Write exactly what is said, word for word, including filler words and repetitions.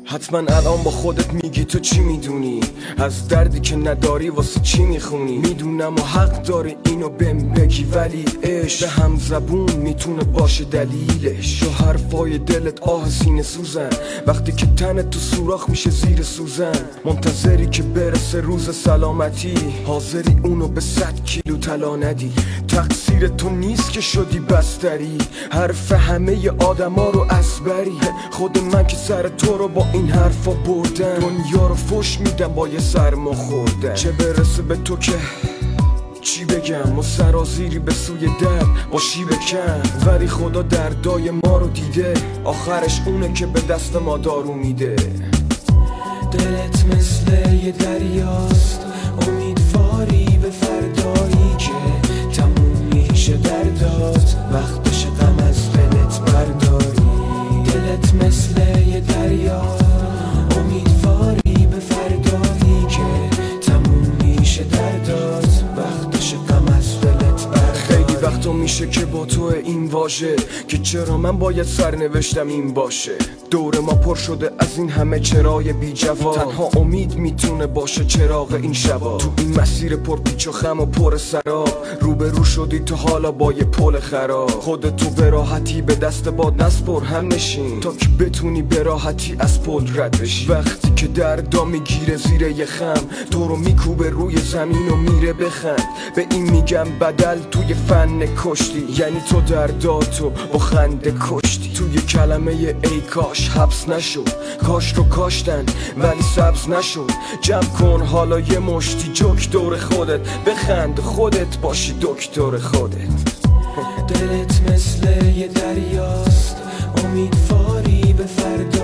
حتما الان با خودت میگی تو چی میدونی، از دردی که نداری واسه چی میخونی. میدونم و حق داری اینو بهم بگی، ولی عشق به هم زبون میتونه باشه دلیلش. تو حرفای دلت آه سینه سوزن، وقتی که تنت تو سوراخ میشه زیر سوزن. منتظری که برسه روز سلامتی، حاضری اونو به صد کیلو طلا ندی. تقصیر تو نیست که شدی بستری، حرف همه آدما رو اسبری. خود من که سر تو رو با این حرفا بردم، دنیا رو فش میدم با یه سرما خوردن. چه برسه به تو که چی بگم، و سرازیری به سوی در با شی بکن. ولی خدا دردای ما رو دیده، آخرش اونه که به دست ما دارو میده. دلت مثل یه دریاست، امیدواری به فردایی که تموم میشه دردات، وقتش غم از دلت برداری. دلت مثل یه دریاست، امیدواری به فردایی که تموم میشه دردات، وقتش غم از دلت برداری. خیلی وقتا میشه که با تو این واژه، که چرا من باید سرنوشتم این باشه. دور ما پر شده از این همه چرای بی جواب، تنها امید میتونه باشه چراغ این شبا. تو این مسیر پر پیچ و خم و پر سراب، روبرو شدی تو حالا با یه پل خراب. خودتو به راحتی به دست باد نسپر، هم نشین تا که بتونی به راحتی از پل رد بشی. وقتی که دردا میگیره زیر یه خم، تو رو میکوبه روی زمین و میره بخند. به این میگم بدل توی فن کشتی، یعنی تو درداتو با خنده کشتی. توی کلمه ای کاش حبس نشد، کاش رو کاشتن ولی سبز نشد. جمع کن حالا یه مشتی جوک دور خودت، بخند خودت باشی دکتر خودت. دلت مثل یه دریاست، امیدواری به فردا